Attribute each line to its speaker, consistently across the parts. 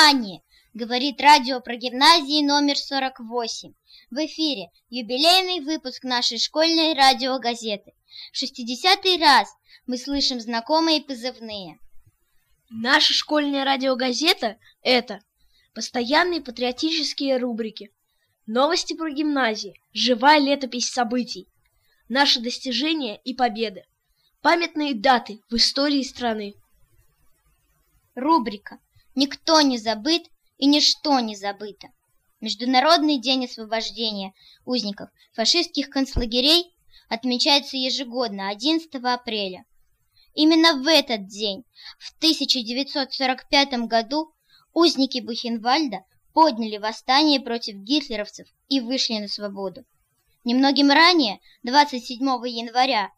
Speaker 1: Внимание! Говорит радио прогимназии номер 48. В эфире юбилейный выпуск нашей школьной радиогазеты. В 60-й раз мы слышим знакомые позывные.
Speaker 2: Наша школьная радиогазета – это постоянные патриотические рубрики, новости про гимназии, живая летопись событий, наши достижения и победы, памятные даты в истории страны.
Speaker 1: Рубрика «Никто не забыт и ничто не забыто». Международный день освобождения узников фашистских концлагерей отмечается ежегодно 11 апреля. Именно в этот день, в 1945 году, узники Бухенвальда подняли восстание против гитлеровцев и вышли на свободу. Немногим ранее, 27 января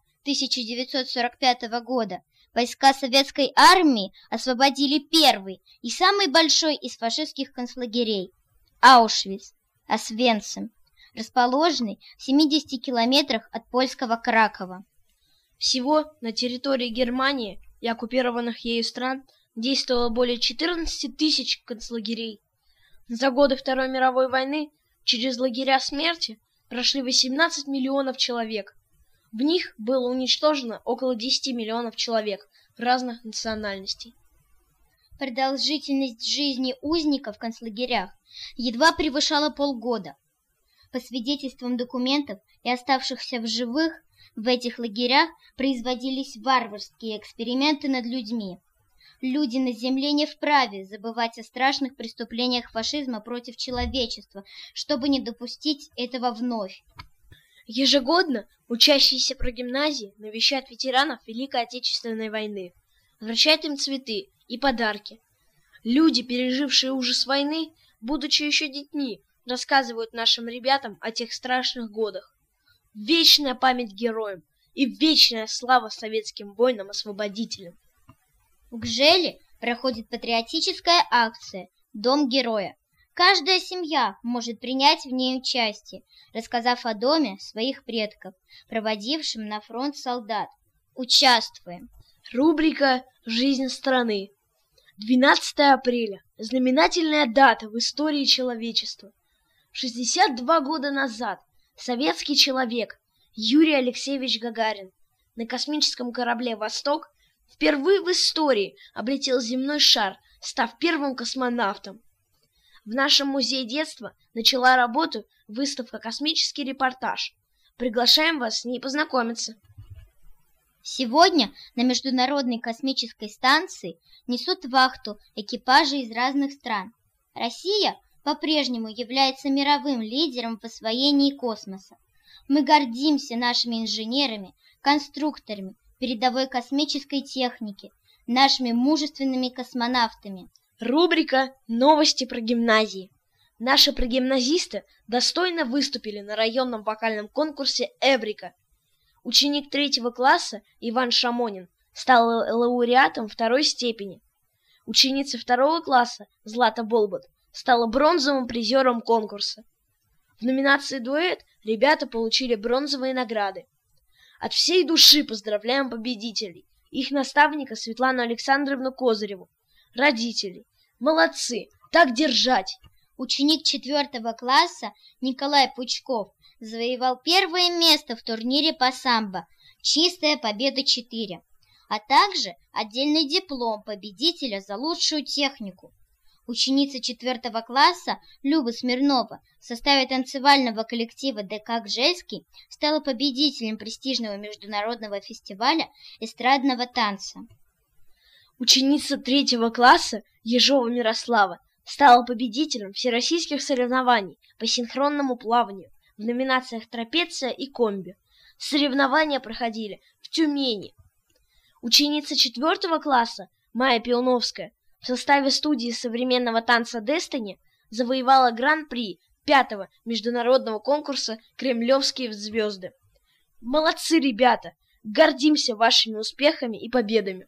Speaker 1: 1945 года, войска советской армии освободили первый и самый большой из фашистских концлагерей – Аушвиц, Освенцим, расположенный в 70 километрах от польского Кракова.
Speaker 2: Всего на территории Германии и оккупированных ею стран действовало более 14 тысяч концлагерей. За годы Второй мировой войны через лагеря смерти прошли 18 миллионов человек. В них было уничтожено около 10 миллионов человек разных национальностей.
Speaker 1: Продолжительность жизни узников в концлагерях едва превышала полгода. По свидетельствам документов и оставшихся в живых, в этих лагерях производились варварские эксперименты над людьми. Люди на земле не вправе забывать о страшных преступлениях фашизма против человечества, чтобы не допустить этого вновь.
Speaker 2: Ежегодно учащиеся прогимназии навещают ветеранов Великой Отечественной войны, вручают им цветы и подарки. Люди, пережившие ужас войны, будучи еще детьми, рассказывают нашим ребятам о тех страшных годах. Вечная память героям и вечная слава советским воинам-освободителям.
Speaker 1: В Гжеле проходит патриотическая акция «Дом героя». Каждая семья может принять в ней участие, рассказав о доме своих предков, проводившим на фронт солдат. Участвуем.
Speaker 2: Рубрика «Жизнь страны». 12 апреля – знаменательная дата в истории человечества. 62 года назад советский человек Юрий Алексеевич Гагарин на космическом корабле «Восток» впервые в истории облетел земной шар, став первым космонавтом. В нашем музее детства начала работу выставка «Космический репортаж». Приглашаем вас с ней познакомиться.
Speaker 1: Сегодня на Международной космической станции несут вахту экипажи из разных стран. Россия по-прежнему является мировым лидером в освоении космоса. Мы гордимся нашими инженерами, конструкторами передовой космической техники, нашими мужественными космонавтами.
Speaker 2: Рубрика «Новости про гимназии». Наши прогимназисты достойно выступили на районном вокальном конкурсе «Эврика». Ученик 3 класса Иван Шамонин стал лауреатом 2 степени. Ученица 2 класса Злата Болбот стала бронзовым призером конкурса. В номинации «Дуэт» ребята получили бронзовые награды. От всей души поздравляем победителей, их наставника Светлану Александровну Козыреву, родителей. Молодцы, так держать!
Speaker 1: Ученик 4 класса Николай Пучков завоевал первое место в турнире по самбо «Чистая победа 4», а также отдельный диплом победителя за лучшую технику. Ученица 4 класса Люба Смирнова в составе танцевального коллектива ДК «Гжельский» стала победителем престижного международного фестиваля эстрадного танца.
Speaker 2: Ученица 3 класса Ежова Мирослава стала победителем всероссийских соревнований по синхронному плаванию в номинациях «Трапеция» и «Комби». Соревнования проходили в Тюмени. Ученица 4 класса Майя Пилновская в составе студии современного танца «Дестини» завоевала гран-при 5-го международного конкурса «Кремлевские звезды». Молодцы, ребята! Гордимся вашими успехами и победами!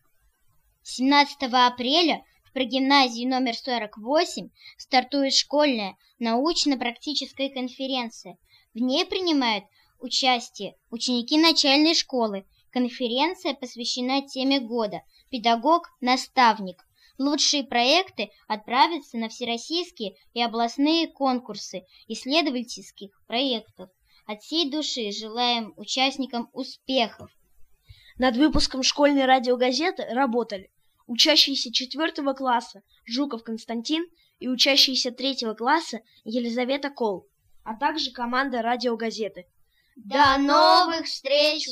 Speaker 1: 17 апреля в прогимназии номер 48 стартует школьная научно-практическая конференция. В ней принимают участие ученики начальной школы. Конференция посвящена теме года «Педагог-наставник». Лучшие проекты отправятся на всероссийские и областные конкурсы исследовательских проектов. От всей души желаем участникам успехов.
Speaker 2: Над выпуском школьной радиогазеты работали учащиеся 4 класса Жуков Константин и учащиеся 3 класса Елизавета Кол, а также команда радиогазеты.
Speaker 1: До новых встреч!